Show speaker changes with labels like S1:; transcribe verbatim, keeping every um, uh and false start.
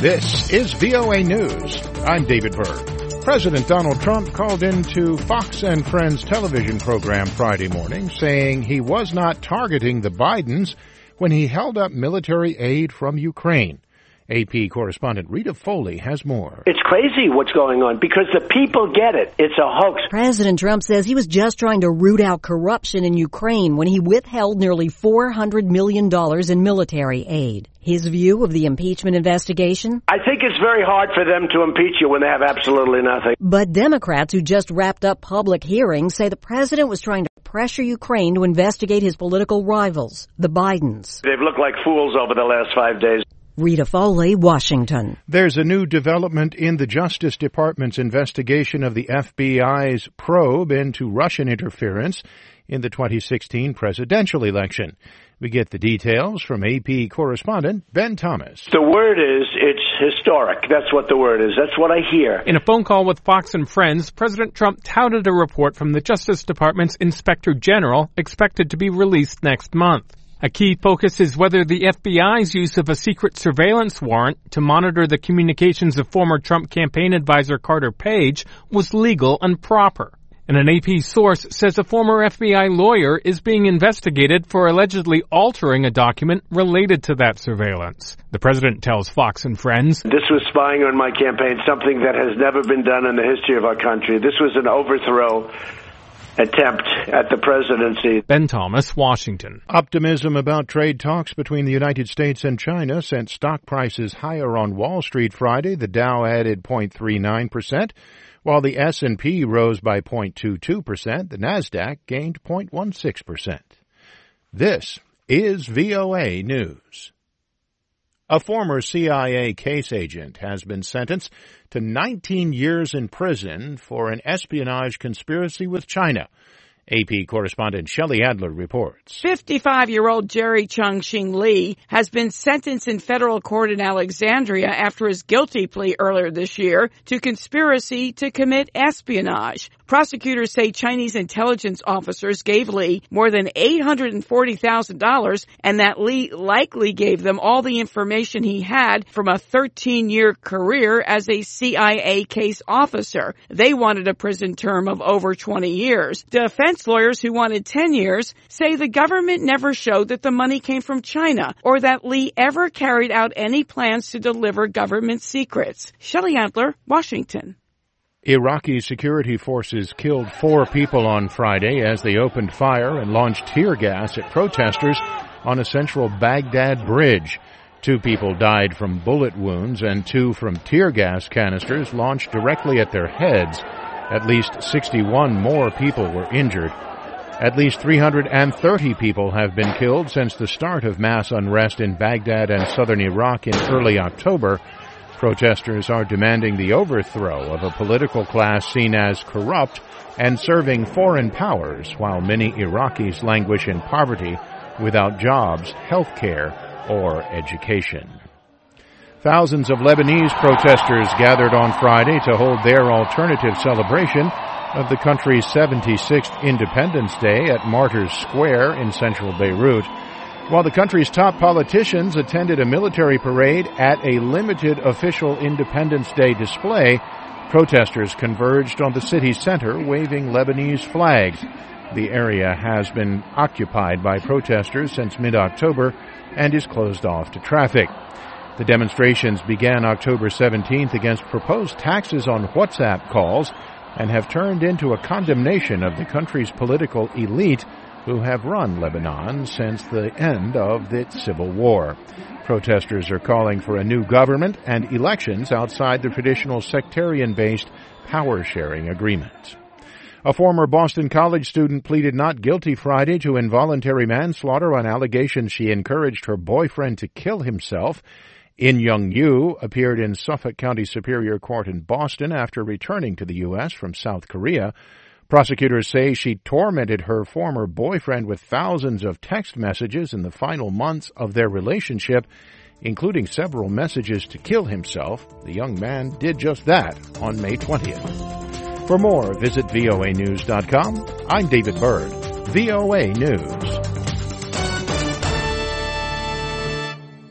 S1: This is V O A News. I'm David Byrd. President Donald Trump called into Fox and Friends television program Friday morning saying he was not targeting the Bidens when he held up military aid from Ukraine. A P correspondent Rita Foley has more.
S2: It's crazy what's going on because the people get it. It's a hoax.
S3: President Trump says he was just trying to root out corruption in Ukraine when he withheld nearly four hundred million dollars in military aid. His view of the impeachment investigation?
S2: I think it's very hard for them to impeach you when they have absolutely nothing.
S3: But Democrats who just wrapped up public hearings say the president was trying to pressure Ukraine to investigate his political rivals, the Bidens.
S2: They've looked like fools over the last five days.
S3: Rita Foley, Washington.
S1: There's a new development in the Justice Department's investigation of the F B I's probe into Russian interference in the twenty sixteen presidential election. We get the details from A P correspondent Ben Thomas.
S2: The word is, it's historic. That's what the word is. That's what I hear.
S4: In a phone call with Fox and Friends, President Trump touted a report from the Justice Department's Inspector General expected to be released next month. A key focus is whether the F B I's use of a secret surveillance warrant to monitor the communications of former Trump campaign advisor Carter Page was legal and proper. And an A P source says a former F B I lawyer is being investigated for allegedly altering a document related to that surveillance. The president tells Fox and Friends,
S2: "This was spying on my campaign, something that has never been done in the history of our country. This was an overthrow attempt at the presidency."
S4: Ben Thomas, Washington.
S1: Optimism about trade talks between the United States and China sent stock prices higher on Wall Street Friday. The Dow added zero point three nine percent, while the S and P rose by zero point two two percent. The Nasdaq gained zero point one six percent. This is V O A News. A former C I A case agent has been sentenced to nineteen years in prison for an espionage conspiracy with China. A P correspondent Shelley Adler reports.
S5: fifty-five-year-old Jerry Chung-Shing Lee has been sentenced in federal court in Alexandria after his guilty plea earlier this year to conspiracy to commit espionage. Prosecutors say Chinese intelligence officers gave Lee more than eight hundred forty thousand dollars and that Lee likely gave them all the information he had from a thirteen-year career as a C I A case officer. They wanted a prison term of over twenty years. Defense lawyers who wanted ten years say the government never showed that the money came from China or that Lee ever carried out any plans to deliver government secrets. Shelley Adler, Washington.
S1: Iraqi security forces killed four people on Friday as they opened fire and launched tear gas at protesters on a central Baghdad bridge. Two people died from bullet wounds and two from tear gas canisters launched directly at their heads. At least sixty-one more people were injured. At least three hundred thirty people have been killed since the start of mass unrest in Baghdad and southern Iraq in early October. Protesters are demanding the overthrow of a political class seen as corrupt and serving foreign powers, while many Iraqis languish in poverty without jobs, health care, or education. Thousands of Lebanese protesters gathered on Friday to hold their alternative celebration of the country's seventy-sixth Independence Day at Martyrs Square in central Beirut, while the country's top politicians attended a military parade at a limited official Independence Day display. Protesters converged on the city center waving Lebanese flags. The area has been occupied by protesters since mid-October and is closed off to traffic. The demonstrations began October seventeenth against proposed taxes on WhatsApp calls and have turned into a condemnation of the country's political elite who have run Lebanon since the end of its civil war. Protesters are calling for a new government and elections outside the traditional sectarian-based power-sharing agreement. A former Boston College student pleaded not guilty Friday to involuntary manslaughter on allegations she encouraged her boyfriend to kill himself. In Young Yu appeared in Suffolk County Superior Court in Boston after returning to the U S from South Korea. Prosecutors say she tormented her former boyfriend with thousands of text messages in the final months of their relationship, including several messages to kill himself. The young man did just that on May twentieth. For more, visit V O A news dot com. I'm David Byrd, V O A News.